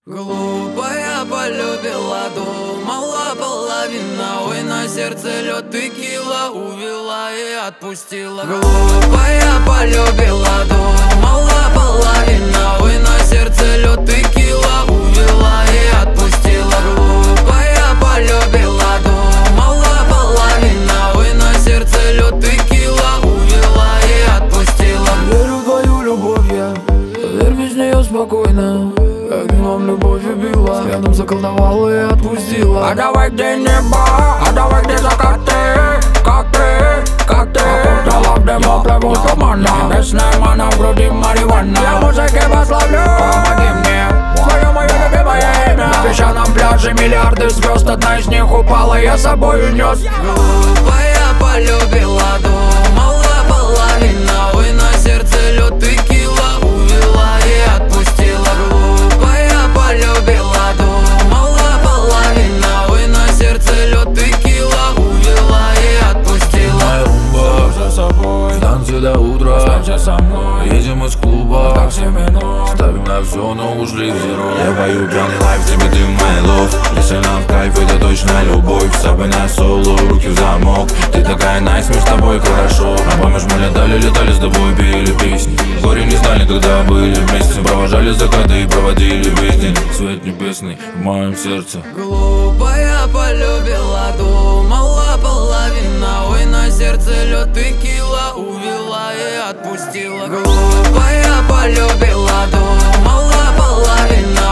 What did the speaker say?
Глупая полюбила, думала половина. Ой, на сердце лед текила, увела и отпустила. Глупая полюбила, думала половина. Ой, на сердце лед текила, увела и отпустила. Глупая полюбила, думала половина. Ой, на сердце лед текила, увела и отпустила. Верю в твою любовь я, поверь, без нее спокойно. Как днем любовь убила, взглядом заколдовала и отпустила. А давай где небо, а давай где закаты. Как ты Окутала в демо плывут туманы. Небесная мана, в груди марихуана. Я музыки пославлю, помоги мне, твое мое любимое имя. На песчаном пляже миллиарды звезд, одна из них упала, я с собой унес. Глупая полюбила, думала половина. Ой, на сердце лед текила, увела и отпустила. Глупая полюбила, думала половина. Ой, на сердце лед текила, увела и отпустила. Моя румба, за собой, станция до утра. Останься со мной, едем из клуба, так 7 минут. Ставим на все, но ушли в зеро. Я пою пьяный лайф, тебе ты my love. Если нам в кайф, это точно любовь. С собой на соло, руки в замок. Ты такая найс, мы с тобой хорошо. А помнишь, мы летали с тобой, пели песни. Горе не знали, когда были вместе. Провожали закаты и проводили весь день. Свет небесный в моем сердце. Глупая полюбила, думала половина. Ой, на сердце лед текила, увела и отпустила. Глупая полюбила, думала половина.